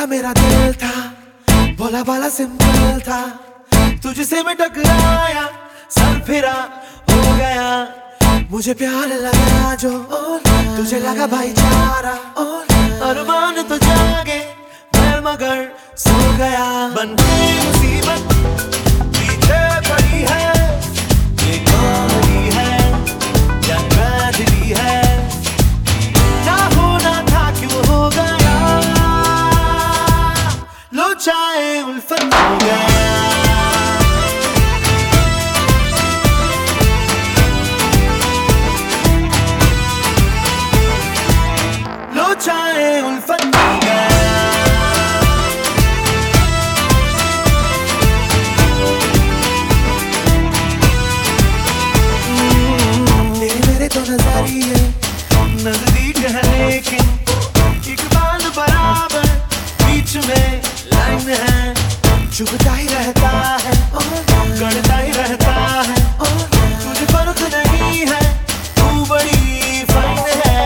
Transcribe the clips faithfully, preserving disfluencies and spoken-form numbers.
था मेरा दिल था, भोला भाला सिंपल था, तुझसे मैं टकराया, सर फिरा हो गया, मुझे प्यार लगा जो तुझे लगा भाईचारा, अरमान तो जागे मैं मगर सो गया। बन गई मुसीबत पीछे पड़ी है, ये कॉमेडी है या ट्रेजेडी है, ना होना था क्यों हो गया, लो चाहे उल्फत हो गया। चाहे उल्फत हो गया। तेरे मेरे तो नजरिए नजदीक है, लेकिन एक बाल बराबर बीच में लाइन है, चुभता ही रहता है, गड़ता ही रहता है, तुझे फर्क नहीं है, तू बड़ी फाइन है।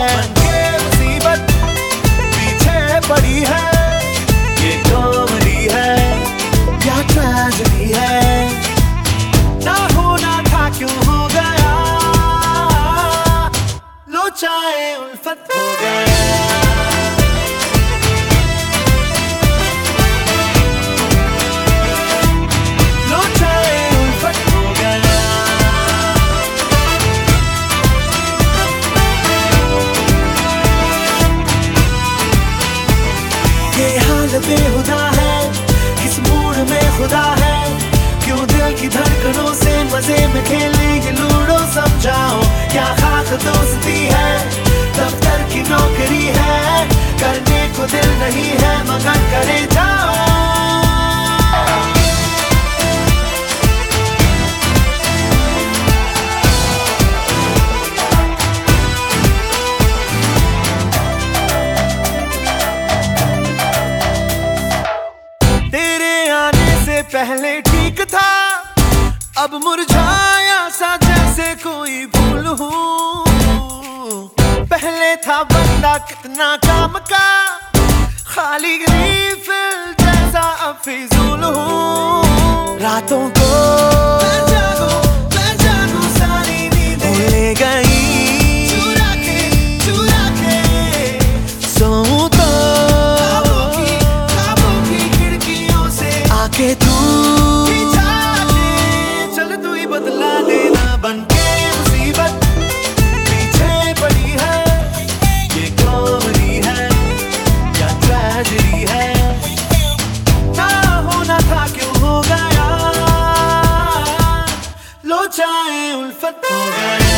बड़ी है ये कॉमेडी है क्या ट्रेजेडी है, ना होना था क्यों हो गया, लो चाहे उल्फत हो गया। लो चाहे उल्फत हो गया। ये हाल बेहुदा है, किस मूड में खुदा है, क्यों दिल की धड़कनों से मजे में खेलने ये लूडो समझाओ, क्या खास दोस्ती है, दफ्तर की नौकरी है, करने को दिल नहीं है मगर करे जाओ। पहले ठीक था अब मुरझाया सा जैसे कोई फूल हूँ, पहले था बंदा कितना काम का, खाली रीफिल जैसा अब फिजूल हूँ। रातों को मैं जागूं, मैं जागूं सारी नींदें ले गई, चुरा के चुरा के सोऊं तो ख्वाबों की ख्वाबों की खिड़कियों से आके तू चल तू ही बदला देना। बन के मुसीबत पीछे पड़ी है, ये कॉमेडी है या ट्रेजेडी है, ना होना था क्यों हो गया, लो चाहे उल्फत हो गया।